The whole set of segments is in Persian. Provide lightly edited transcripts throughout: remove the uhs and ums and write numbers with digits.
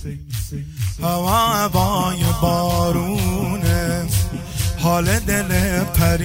هوا هوای بارونه، حال دل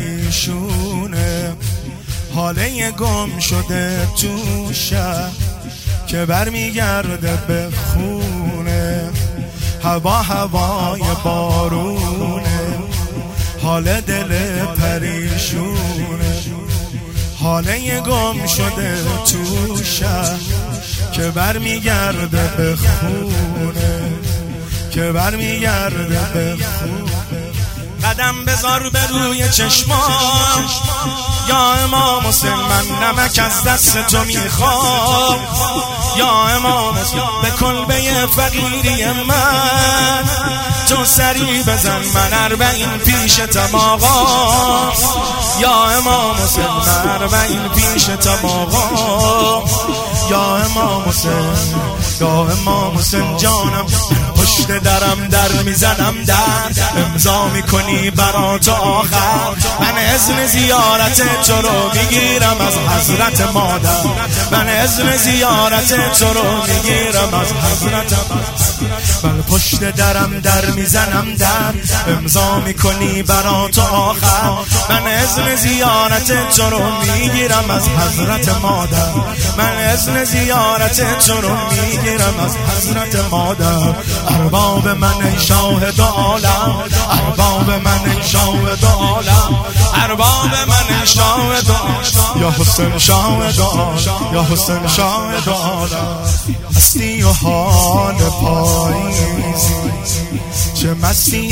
پریشونه، حاله گم شده تو شهر که برمیگرده به خونه. هوا هوای بارونه، حال دل پریشونه، حاله گم شده تو شهر که برمیگرده به خونه، که برمیگرده به خونه. قدم بذار به روی چشمام یا امام حسین، من نمک از دست تو میخوام یا امام حسین. به کلبه فقیری من تو سری بزن، من 40 پیشتم آقا یا امام حسین، من 40 پیشتم آقا یا امام حسین، یا امام حسین جانم. پشت درم در میزنم، در امضا میکنی برات آخر. من اذن زیارت تو رو میگیرم از حضرت مادر، من اذن زیارت تو رو میگیرم از حضرت مادر. من پشت درم در میزنم، در امضا میکنی برات آخر. من اذن زیارت تو رو میگیرم از حضرت مادر، من اذن زیارت تو رو میگیرم از حضرت مادر. ارباب من ای شاهد عالم، ارباب من ای شاهد عالم، ارباب من ای شاهد عالم، یا حسین شاهد عالم، یا حسین شاهد عالم. هستی و حال پاییزی، چه مستی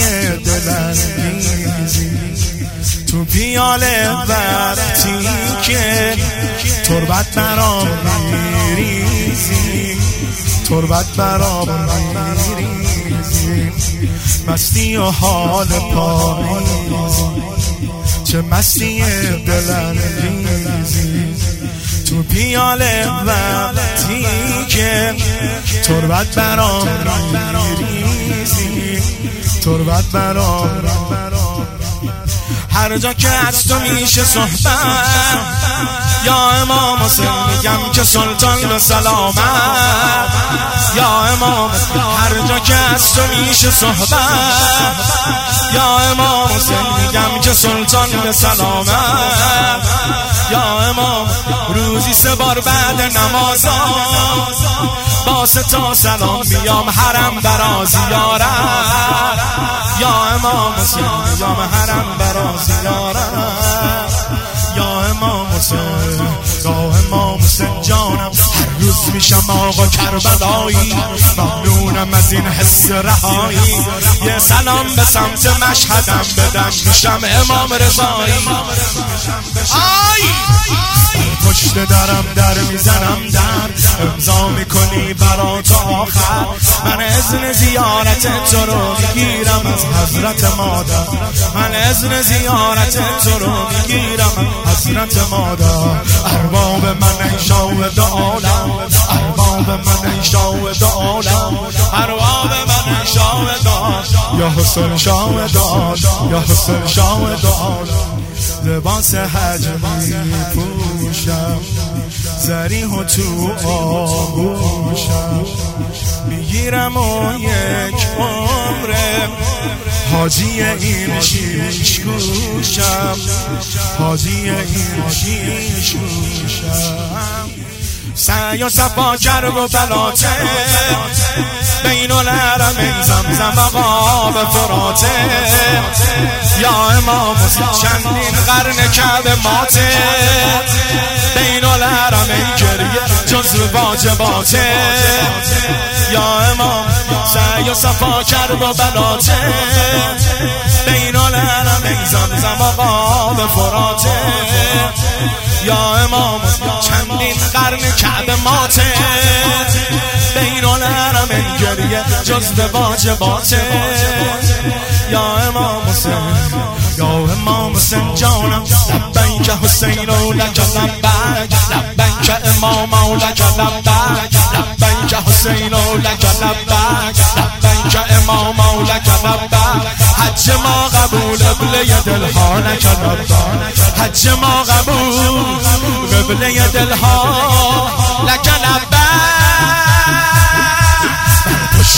دلانگیزی، تو پیاله وقتی که تربت برام میریزی، تربت برام میریزی. مستی و حال پاییزی، چه مستی دلانگیزی، تو پیاله وقتی که تربت برام میریزی، تربت برام. هر جا که از تو میشه صحبت یا امام حسین، میگم که سلطان به سلامت یا امام. هر جا که از تو میشه صحبت یا امام حسین، میگم که سلطان به سلامت یا امام. روزی 3 بار بعد نمازا با تا سلام بیام حرم برا زیارت یا امام حسین، بیام حرم برا زیارت یا امام حسین، یا امام حسین جانم. هر روز میشم آقا کربلایی، ممنونم از این حس رهایی. یه سلام به سمت مشهدم بدم، میشم امام رضایی. پشت درم در میزنم، در امضا میکنی برات آخر. من اذن زیارت تو رو میگیرم از حضرت مادر، من اذن زیارت تو رو میگیرم از حضرت مادر. ارباب من ای شاهد عالم، ارباب من ای شاهد عالم، ارباب من ای شاهد عالم، یا حسین شاهد عالم، یا حسین شاهد عالم. لباس حج میپوشم، زریح و تو آغوشم، میگیرم و یک عمره حاجی این 6 گوشم، حاجی این 6 گوشم. سعی و صفا کرب و بلاته بین الحرمین، زمزم آقا به فراته یا امام حسین. چندین قرن کعبه ماته بین الحرمین، گریه جزو واجباته یا امام. سعی و صفا کرب و بلاته بین الحرمین، زمزم آقا به فراته یا امام. چندین قرن کعبه ماته بین الحرمین، گریه جزو واجباته یا امام حسین، یا امام حسین جانم. لبیک حسین و لک لبیک، لبیک امام و لک لبیک، لبیک حسین و لک لبیک، لبیک امام و لک لبیک. حج ما قبول قبله دلها لک لبیک، حج ما قبول قبله دلها لک لبیک.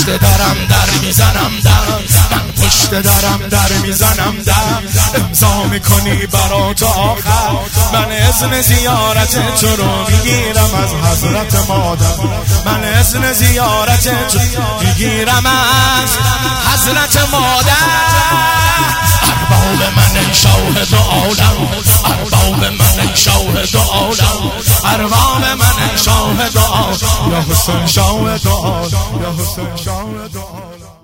پشت درم در میزنم من پشت درم در میزنم امضا میکنی برات آخر من اذن زیارت تو رو میگیرم از حضرت مادر من اذن زیارت تو میگیرم از حضرت مادر ارباب من ای شاهد عالم ارباب من ای شاهد عالم ارباب من ای شاهد عالم یا حسین شاهد عالم یا حسین شاهد عالم